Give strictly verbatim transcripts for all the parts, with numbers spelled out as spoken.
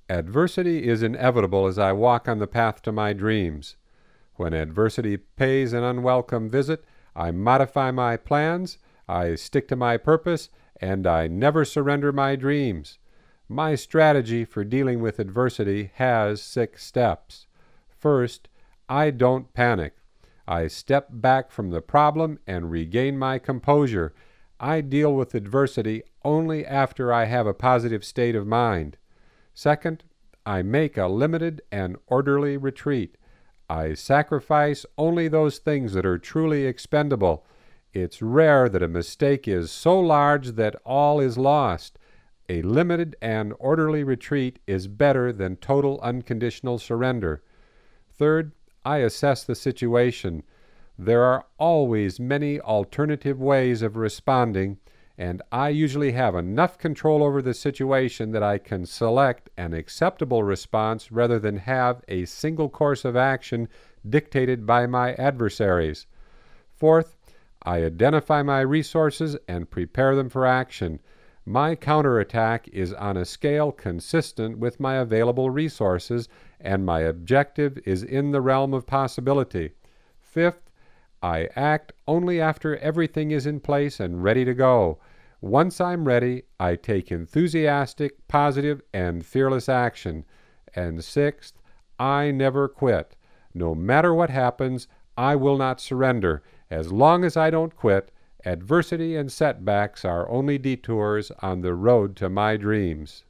Adversity is inevitable as I walk on the path to my dreams. When adversity pays an unwelcome visit, I modify my plans, I stick to my purpose, and I never surrender my dreams. My strategy for dealing with adversity has six steps. First, I don't panic. I step back from the problem and regain my composure. I deal with adversity only after I have a positive state of mind. Second, I make a limited and orderly retreat. I sacrifice only those things that are truly expendable. It's rare that a mistake is so large that all is lost. A limited and orderly retreat is better than total unconditional surrender. Third, I assess the situation. There are always many alternative ways of responding, and I usually have enough control over the situation that I can select an acceptable response rather than have a single course of action dictated by my adversaries. Fourth, I identify my resources and prepare them for action. My counterattack is on a scale consistent with my available resources, and my objective is in the realm of possibility. Fifth, I act only after everything is in place and ready to go. Once I'm ready, I take enthusiastic, positive, and fearless action. And sixth, I never quit. No matter what happens, I will not surrender. As long as I don't quit, adversity and setbacks are only detours on the road to my dreams.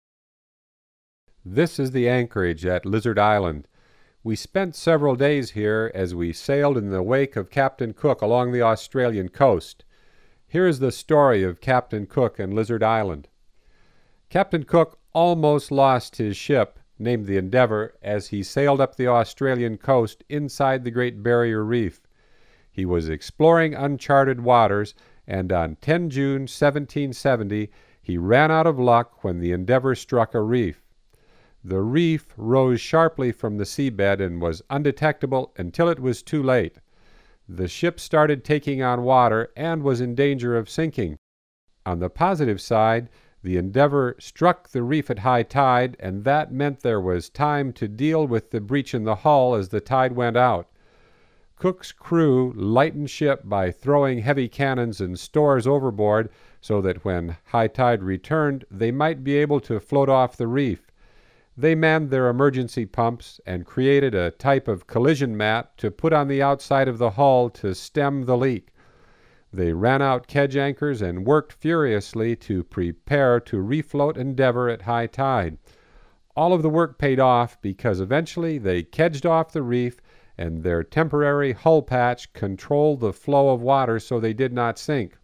This is the anchorage at Lizard Island. We spent several days here as we sailed in the wake of Captain Cook along the Australian coast. Here is the story of Captain Cook and Lizard Island. Captain Cook almost lost his ship, named the Endeavour, as he sailed up the Australian coast inside the Great Barrier Reef. He was exploring uncharted waters, and on the tenth of June seventeen seventy, he ran out of luck when the Endeavour struck a reef. The reef rose sharply from the seabed and was undetectable until it was too late. The ship started taking on water and was in danger of sinking. On the positive side, the Endeavour struck the reef at high tide, and that meant there was time to deal with the breach in the hull as the tide went out. Cook's crew lightened ship by throwing heavy cannons and stores overboard so that when high tide returned, they might be able to float off the reef. They manned their emergency pumps and created a type of collision mat to put on the outside of the hull to stem the leak. They ran out kedge anchors and worked furiously to prepare to refloat Endeavour at high tide. All of the work paid off because eventually they kedged off the reef, and their temporary hull patch controlled the flow of water so they did not sink.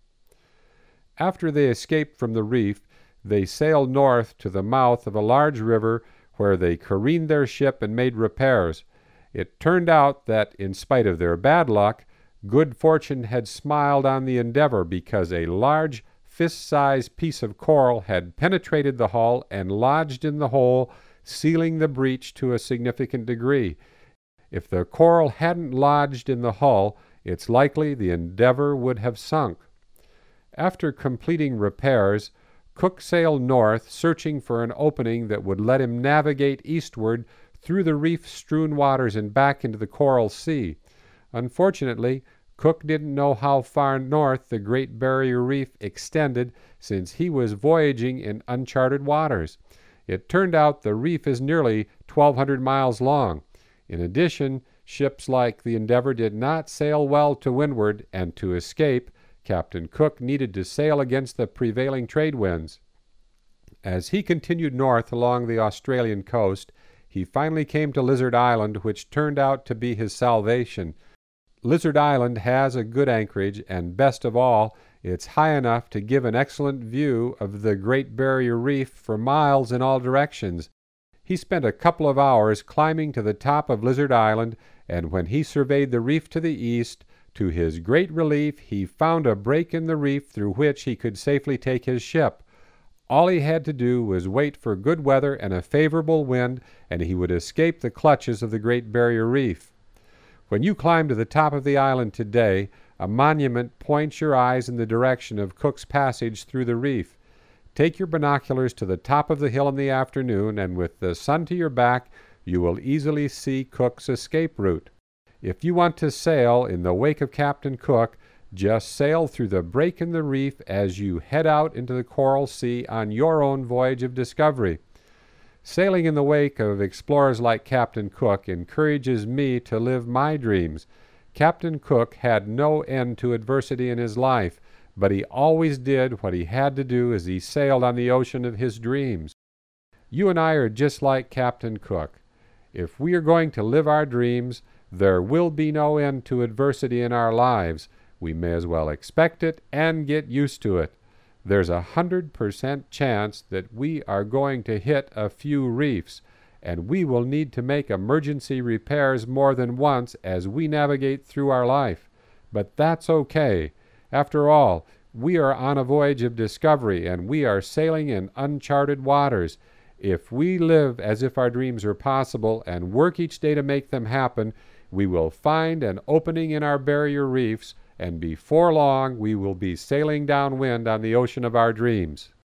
After they escaped from the reef, they sailed north to the mouth of a large river where they careened their ship and made repairs. It turned out that, in spite of their bad luck, good fortune had smiled on the Endeavour because a large fist-sized piece of coral had penetrated the hull and lodged in the hole, sealing the breach to a significant degree. If the coral hadn't lodged in the hull, it's likely the Endeavour would have sunk. After completing repairs, Cook sailed north, searching for an opening that would let him navigate eastward through the reef-strewn waters and back into the Coral Sea. Unfortunately, Cook didn't know how far north the Great Barrier Reef extended, since he was voyaging in uncharted waters. It turned out the reef is nearly twelve hundred miles long. In addition, ships like the Endeavour did not sail well to windward, and to escape, Captain Cook needed to sail against the prevailing trade winds. As he continued north along the Australian coast, he finally came to Lizard Island, which turned out to be his salvation. Lizard Island has a good anchorage, and best of all, it's high enough to give an excellent view of the Great Barrier Reef for miles in all directions. He spent a couple of hours climbing to the top of Lizard Island, and when he surveyed the reef to the east, to his great relief, he found a break in the reef through which he could safely take his ship. All he had to do was wait for good weather and a favorable wind, and he would escape the clutches of the Great Barrier Reef. When you climb to the top of the island today, a monument points your eyes in the direction of Cook's passage through the reef. Take your binoculars to the top of the hill in the afternoon, and with the sun to your back, you will easily see Cook's escape route. If you want to sail in the wake of Captain Cook, just sail through the break in the reef as you head out into the Coral Sea on your own voyage of discovery. Sailing in the wake of explorers like Captain Cook encourages me to live my dreams. Captain Cook had no end to adversity in his life, but he always did what he had to do as he sailed on the ocean of his dreams. You and I are just like Captain Cook. If we are going to live our dreams, there will be no end to adversity in our lives. We may as well expect it and get used to it. There's a hundred percent chance that we are going to hit a few reefs, and we will need to make emergency repairs more than once as we navigate through our life. But that's okay. After all, we are on a voyage of discovery, and we are sailing in uncharted waters. If we live as if our dreams are possible and work each day to make them happen, we will find an opening in our barrier reefs, and before long we will be sailing downwind on the ocean of our dreams.